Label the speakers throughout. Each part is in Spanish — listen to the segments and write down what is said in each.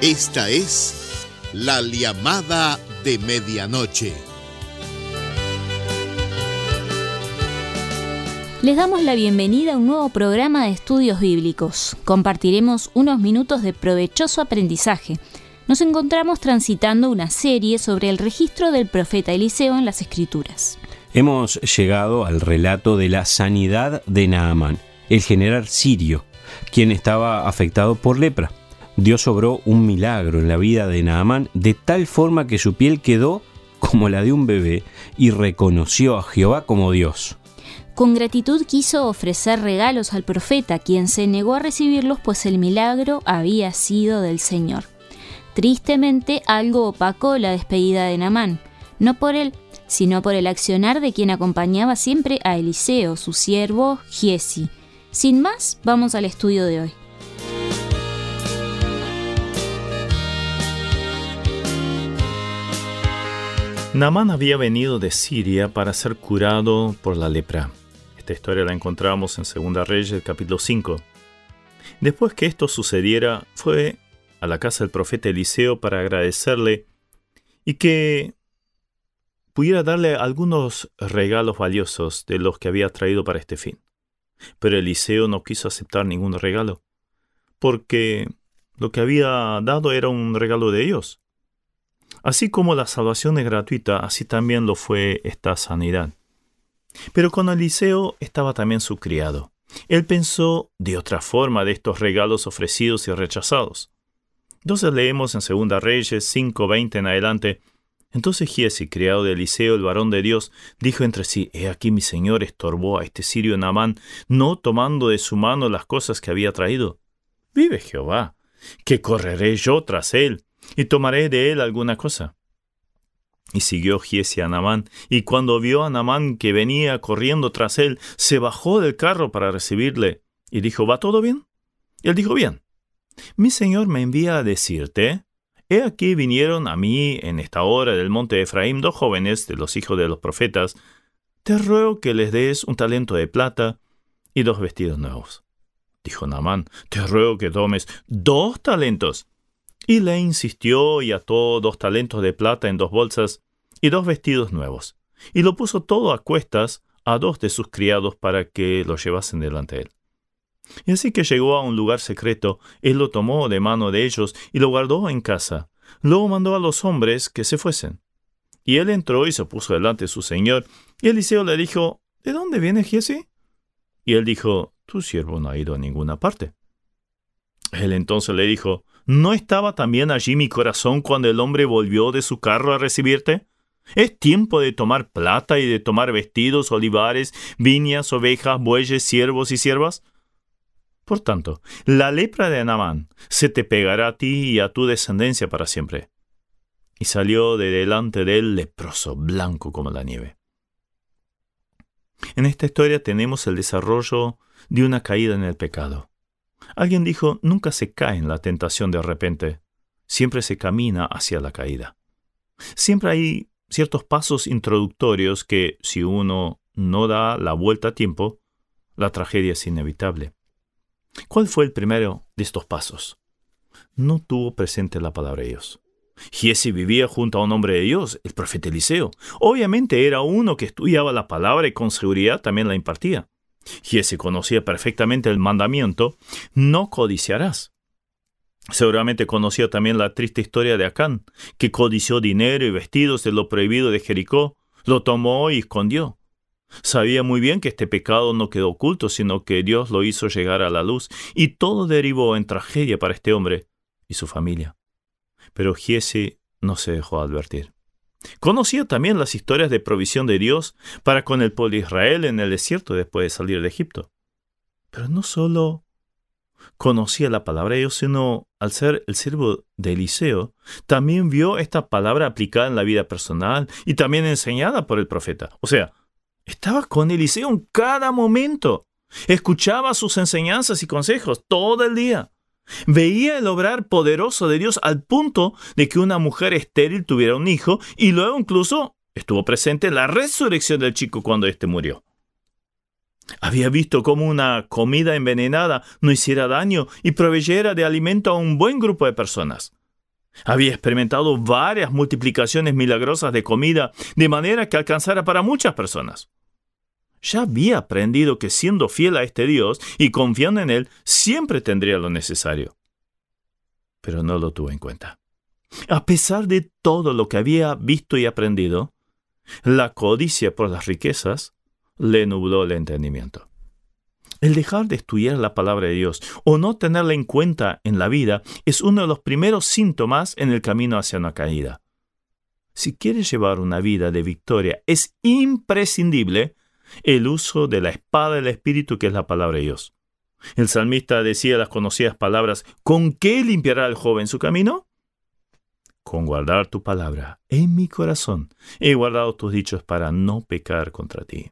Speaker 1: Esta es la llamada de medianoche.
Speaker 2: Les damos la bienvenida a un nuevo programa de estudios bíblicos. Compartiremos unos minutos de provechoso aprendizaje. Nos encontramos transitando una serie sobre el registro del profeta Eliseo en las Escrituras.
Speaker 3: Hemos llegado al relato de la sanidad de Naamán, el general sirio, quien estaba afectado por lepra. Dios obró un milagro en la vida de Naamán de tal forma que su piel quedó como la de un bebé y reconoció a Jehová como Dios.
Speaker 2: Con gratitud quiso ofrecer regalos al profeta, quien se negó a recibirlos, pues el milagro había sido del Señor. Tristemente, algo opacó la despedida de Naamán, no por él, sino por el accionar de quien acompañaba siempre a Eliseo, su siervo Giesi. Sin más, vamos al estudio de hoy.
Speaker 4: Naamán había venido de Siria para ser curado por la lepra. Esta historia la encontramos en 2 Reyes, capítulo 5. Después que esto sucediera, fue a la casa del profeta Eliseo para agradecerle y que pudiera darle algunos regalos valiosos de los que había traído para este fin. Pero Eliseo no quiso aceptar ningún regalo, porque lo que había dado era un regalo de Dios. Así como la salvación es gratuita, así también lo fue esta sanidad. Pero con Eliseo estaba también su criado. Él pensó de otra forma de estos regalos ofrecidos y rechazados. Entonces leemos en 2 Reyes 5:20 en adelante: Entonces Giesi, criado de Eliseo, el varón de Dios, dijo entre sí: He aquí mi señor estorbó a este sirio Naamán, no tomando de su mano las cosas que había traído. Vive Jehová, que correré yo tras él, y tomaré de él alguna cosa. Y siguió Giesi a Naamán, y cuando vio a Naamán que venía corriendo tras él, se bajó del carro para recibirle, y dijo: ¿Va todo bien? Y él dijo: Bien. Mi señor me envía a decirte: He aquí vinieron a mí en esta hora del monte de Efraín 2 jóvenes de los hijos de los profetas. Te ruego que les des un talento de plata y 2 vestidos nuevos. Dijo Naamán: Te ruego que tomes 2 talentos. Y le insistió y ató 2 talentos de plata en 2 bolsas y 2 vestidos nuevos. Y lo puso todo a cuestas a 2 de sus criados para que lo llevasen delante de él. Y así que llegó a un lugar secreto, él lo tomó de mano de ellos y lo guardó en casa. Luego mandó a los hombres que se fuesen. Y él entró y se puso delante de su señor. Y Eliseo le dijo: ¿De dónde viene Giesi? Y él dijo: Tu siervo no ha ido a ninguna parte. Él entonces le dijo: ¿No estaba también allí mi corazón cuando el hombre volvió de su carro a recibirte? ¿Es tiempo de tomar plata y de tomar vestidos, olivares, viñas, ovejas, bueyes, siervos y siervas? Por tanto, la lepra de Naamán se te pegará a ti y a tu descendencia para siempre. Y salió de delante de él leproso, blanco como la nieve. En esta historia tenemos el desarrollo de una caída en el pecado. Alguien dijo: nunca se cae en la tentación de repente, siempre se camina hacia la caída. Siempre hay ciertos pasos introductorios que, si uno no da la vuelta a tiempo, la tragedia es inevitable. ¿Cuál fue el primero de estos pasos? No tuvo presente la palabra de Dios. Giesi vivía junto a un hombre de Dios, el profeta Eliseo. Obviamente era uno que estudiaba la palabra y con seguridad también la impartía. Giesi conocía perfectamente el mandamiento: no codiciarás. Seguramente conocía también la triste historia de Acán, que codició dinero y vestidos de lo prohibido de Jericó, lo tomó y escondió. Sabía muy bien que este pecado no quedó oculto, sino que Dios lo hizo llegar a la luz, y todo derivó en tragedia para este hombre y su familia. Pero Giesi no se dejó advertir. Conocía también las historias de provisión de Dios para con el pueblo de Israel en el desierto después de salir de Egipto. Pero no solo conocía la palabra de Dios, sino al ser el siervo de Eliseo, también vio esta palabra aplicada en la vida personal y también enseñada por el profeta. O sea, estaba con Eliseo en cada momento. Escuchaba sus enseñanzas y consejos todo el día. Veía el obrar poderoso de Dios al punto de que una mujer estéril tuviera un hijo, y luego incluso estuvo presente en la resurrección del chico cuando éste murió. Había visto cómo una comida envenenada no hiciera daño y proveyera de alimento a un buen grupo de personas. Había experimentado varias multiplicaciones milagrosas de comida de manera que alcanzara para muchas personas. Ya había aprendido que siendo fiel a este Dios y confiando en Él, siempre tendría lo necesario. Pero no lo tuvo en cuenta. A pesar de todo lo que había visto y aprendido, la codicia por las riquezas le nubló el entendimiento. El dejar de estudiar la palabra de Dios o no tenerla en cuenta en la vida es uno de los primeros síntomas en el camino hacia una caída. Si quieres llevar una vida de victoria, es imprescindible el uso de la espada del Espíritu, que es la palabra de Dios. El salmista decía las conocidas palabras: ¿con qué limpiará el joven su camino? Con guardar tu palabra en mi corazón. He guardado tus dichos para no pecar contra ti.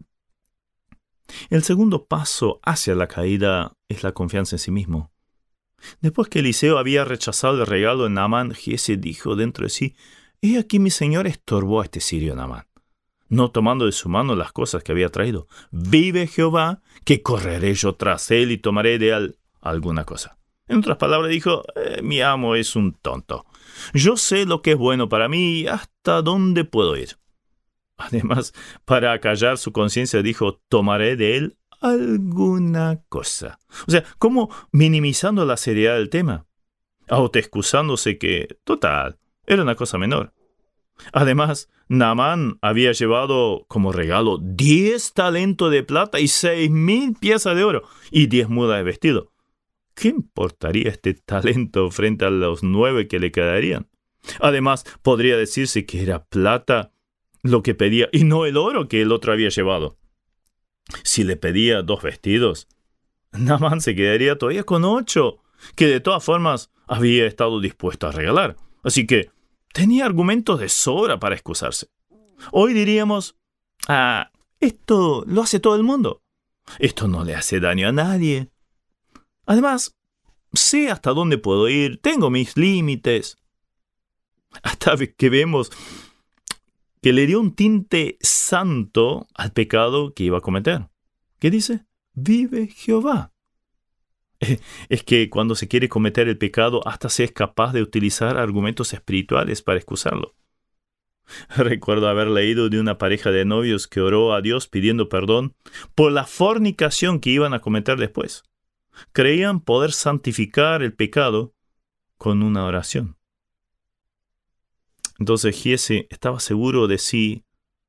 Speaker 4: El segundo paso hacia la caída es la confianza en sí mismo. Después que Eliseo había rechazado el regalo de Naamán, Giese dijo dentro de sí: he aquí mi señor estorbó a este sirio Naamán, no tomando de su mano las cosas que había traído. Vive Jehová, que correré yo tras él y tomaré de él alguna cosa. En otras palabras dijo: mi amo es un tonto. Yo sé lo que es bueno para mí y hasta dónde puedo ir. Además, para acallar su conciencia dijo: tomaré de él alguna cosa. O sea, como minimizando la seriedad del tema, autoexcusándose que, total, era una cosa menor. Además, Naamán había llevado como regalo 10 talentos de plata y 6,000 piezas de oro y 10 mudas de vestido. ¿Qué importaría este talento frente a los 9 que le quedarían? Además, podría decirse que era plata lo que pedía y no el oro que el otro había llevado. Si le pedía 2 vestidos, Naamán se quedaría todavía con 8, que de todas formas había estado dispuesto a regalar. Así que tenía argumentos de sobra para excusarse. Hoy diríamos: esto lo hace todo el mundo. Esto no le hace daño a nadie. Además, sé hasta dónde puedo ir, tengo mis límites. Hasta que vemos que le dio un tinte santo al pecado que iba a cometer. ¿Qué dice? Vive Jehová. Es que cuando se quiere cometer el pecado, hasta se es capaz de utilizar argumentos espirituales para excusarlo. Recuerdo haber leído de una pareja de novios que oró a Dios pidiendo perdón por la fornicación que iban a cometer después. Creían poder santificar el pecado con una oración. Entonces Giese estaba seguro de sí,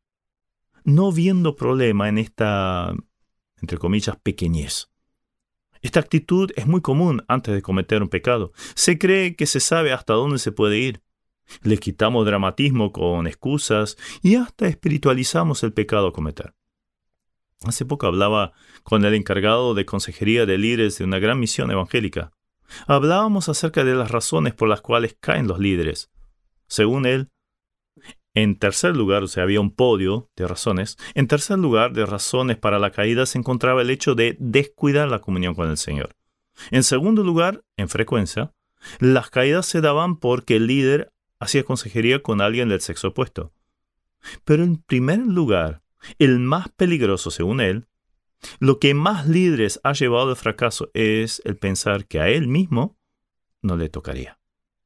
Speaker 4: no viendo problema en esta, entre comillas, pequeñez. Esta actitud es muy común antes de cometer un pecado. Se cree que se sabe hasta dónde se puede ir. Le quitamos dramatismo con excusas y hasta espiritualizamos el pecado a cometer. Hace poco hablaba con el encargado de consejería de líderes de una gran misión evangélica. Hablábamos acerca de las razones por las cuales caen los líderes. Según él, en tercer lugar, o sea, había un podio de razones. En tercer lugar de razones para la caída se encontraba el hecho de descuidar la comunión con el Señor. En segundo lugar, en frecuencia, las caídas se daban porque el líder hacía consejería con alguien del sexo opuesto. Pero en primer lugar, el más peligroso según él, lo que más líderes ha llevado al fracaso es el pensar que a él mismo no le tocaría.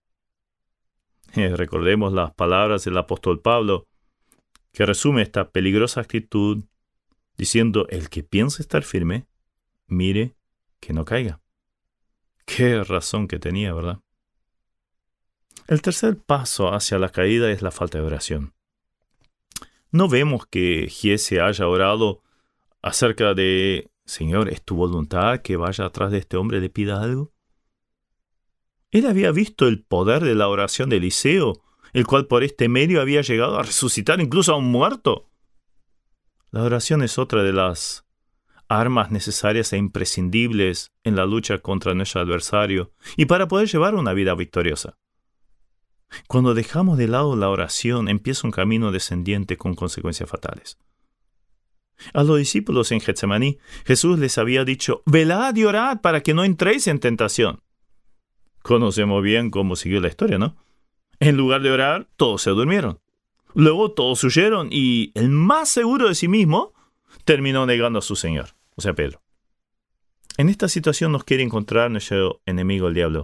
Speaker 4: Recordemos las palabras del apóstol Pablo, que resume esta peligrosa actitud diciendo: el que piensa estar firme, mire que no caiga. Qué razón que tenía, ¿verdad? El tercer paso hacia la caída es la falta de oración. No vemos que Giese haya orado acerca de: Señor, ¿es tu voluntad que vaya atrás de este hombre y le pida algo? Él había visto el poder de la oración de Eliseo, el cual por este medio había llegado a resucitar incluso a un muerto. La oración es otra de las armas necesarias e imprescindibles en la lucha contra nuestro adversario y para poder llevar una vida victoriosa. Cuando dejamos de lado la oración, empieza un camino descendiente con consecuencias fatales. A los discípulos en Getsemaní, Jesús les había dicho: velad y orad para que no entréis en tentación. Conocemos bien cómo siguió la historia, ¿no? En lugar de orar, todos se durmieron. Luego todos huyeron y el más seguro de sí mismo terminó negando a su Señor, o sea, Pedro. En esta situación nos quiere encontrar nuestro enemigo, el diablo.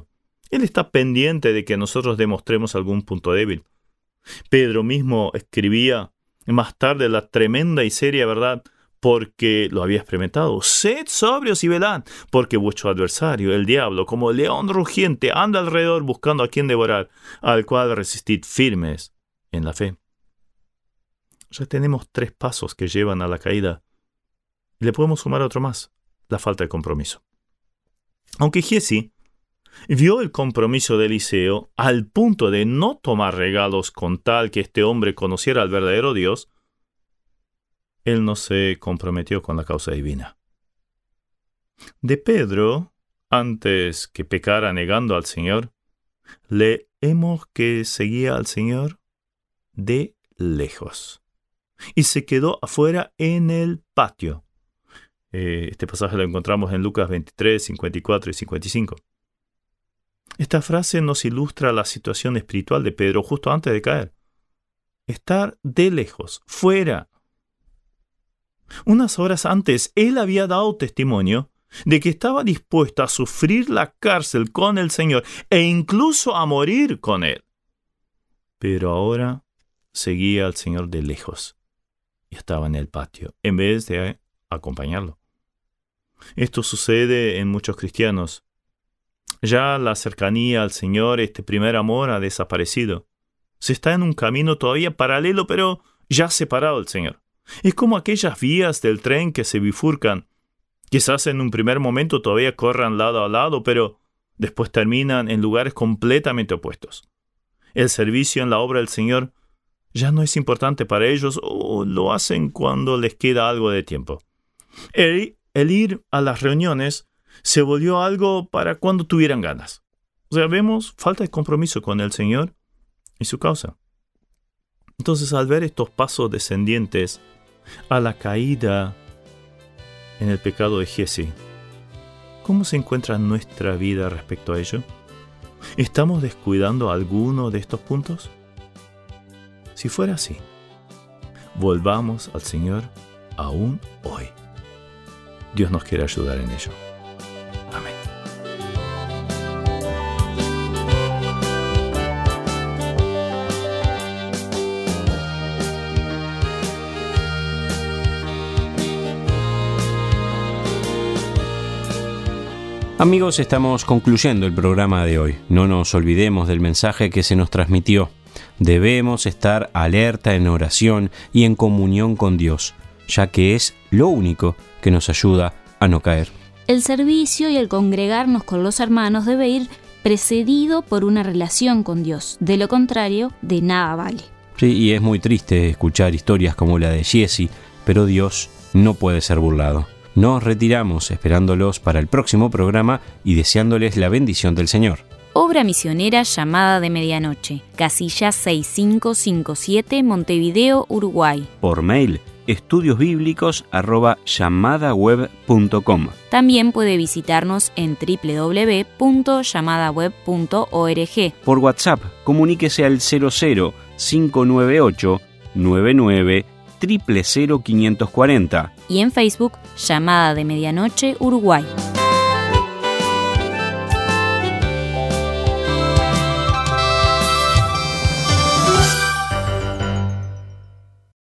Speaker 4: Él está pendiente de que nosotros demostremos algún punto débil. Pedro mismo escribía más tarde la tremenda y seria verdad porque lo había experimentado. Sed sobrios y velad, porque vuestro adversario, el diablo, como león rugiente, anda alrededor buscando a quien devorar, al cual resistid firmes en la fe. Ya tenemos 3 pasos que llevan a la caída. Y le podemos sumar otro más, la falta de compromiso. Aunque Giezi vio el compromiso de Eliseo al punto de no tomar regalos con tal que este hombre conociera al verdadero Dios, él no se comprometió con la causa divina. De Pedro, antes que pecara negando al Señor, leemos que seguía al Señor de lejos y se quedó afuera en el patio. Este pasaje lo encontramos en Lucas 23, 54 y 55. Esta frase nos ilustra la situación espiritual de Pedro justo antes de caer. Estar de lejos, fuera. Unas horas antes, él había dado testimonio de que estaba dispuesto a sufrir la cárcel con el Señor e incluso a morir con él. Pero ahora seguía al Señor de lejos y estaba en el patio, en vez de acompañarlo. Esto sucede en muchos cristianos. Ya la cercanía al Señor, este primer amor, ha desaparecido. Se está en un camino todavía paralelo, pero ya separado del Señor. Es como aquellas vías del tren que se bifurcan. Quizás en un primer momento todavía corran lado a lado, pero después terminan en lugares completamente opuestos. El servicio en la obra del Señor ya no es importante para ellos o lo hacen cuando les queda algo de tiempo. El ir a las reuniones se volvió algo para cuando tuvieran ganas. O sea, vemos falta de compromiso con el Señor y su causa. Entonces, al ver estos pasos descendientes a la caída en el pecado de Giezi, ¿cómo se encuentra nuestra vida respecto a ello? ¿Estamos descuidando alguno de estos puntos? Si fuera así, volvamos al Señor aún hoy. Dios nos quiere ayudar en ello. Amén.
Speaker 3: Amigos, estamos concluyendo el programa de hoy. No nos olvidemos del mensaje que se nos transmitió. Debemos estar alerta en oración y en comunión con Dios, ya que es lo único que nos ayuda a no caer.
Speaker 2: El servicio y el congregarnos con los hermanos debe ir precedido por una relación con Dios. De lo contrario, de nada vale.
Speaker 3: Sí, y es muy triste escuchar historias como la de Giezi, pero Dios no puede ser burlado. Nos retiramos esperándolos para el próximo programa y deseándoles la bendición del Señor.
Speaker 2: Obra misionera Llamada de Medianoche, casilla 6557, Montevideo, Uruguay.
Speaker 3: Por mail, estudiosbiblicos@llamadaweb.com.
Speaker 2: También puede visitarnos en www.llamadaweb.org.
Speaker 3: Por WhatsApp, comuníquese al 00 598 99 00540.
Speaker 2: Y en Facebook, Llamada de Medianoche, Uruguay.